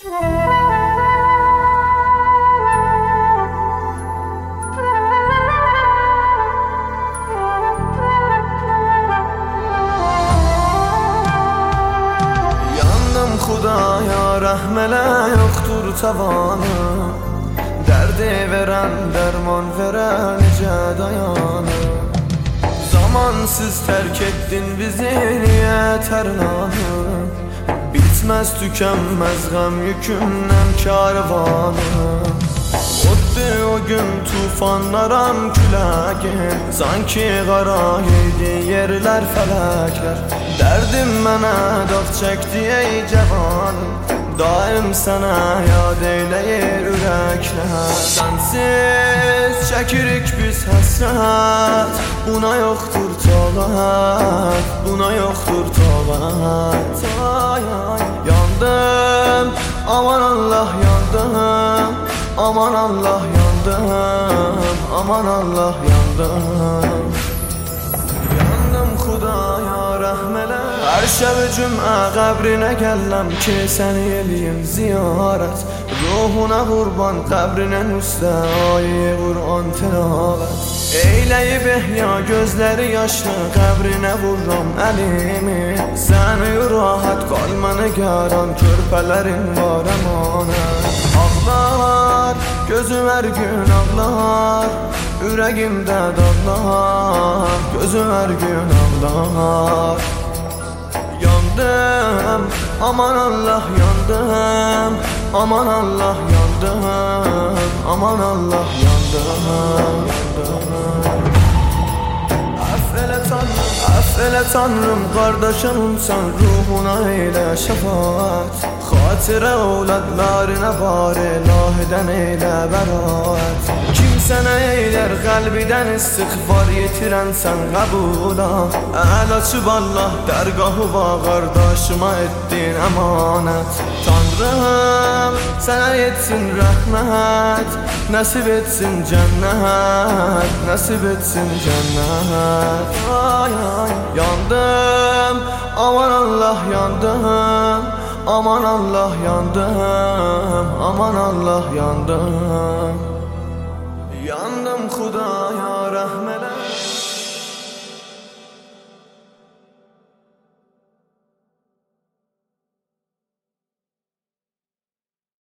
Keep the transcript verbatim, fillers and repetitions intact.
Xudaya rəhmələ yoxdur tavanı, dərdi verən, dərman verən necə dayanı. Zamansız tərk etdin bizi, niyə tərlanı, bitməz tükənməz qəm yükümdən kərvanı. Oddu o gün tufanlaram küləgin, sanki qara yedi yerlər fələklər. Dərdim mənə dağ çəkdi ey cavanım, daim sənə yad eyləyir ürəklər. Sənsiz çəkirik biz həsrət, buna yoxdur taqət, buna yoxdur taqət. Ay ay yandım, aman Allah yandım, aman Allah yandım, aman Allah yandım. Yandım Xudaya rəhmələ, hər şəb cümə qəbrinə gəlləm ki səni eləyim ziyarət. Ruhuna qurban qəbrinin üstə ayi Qur'an tilavət. Eyləyib ehya gözləri yaşlı qəbrinə vururam əlimi. Səni rahat qalma nigaran, körpələrin var əmanət. Ağlar, gözüm hər gün ağlar, ürəyimdə dağlar, gözüm hər gün ağlar. Yandım, aman Allah yandım, aman Allah yandım, aman Allah yandım. Əff elə Tanrım, əff elə Tanrım, qardaşımsan ruhuna eylə şəfaət. Xatirə övladlarına bari ilahidən eylə bəraət. Kim sənə eylər qəlbidən istiğfar, yetirənsən qəbula. Əl açıb Allah dərgahı var, qardaşıma etdin əmanət. Tanrım sənə yetsin rəhmət, nəsib etsin cənnət, nəsib etsin cənnət. Ay ay yandım, aman Allah yandım, aman Allah yandım, aman Allah yandım.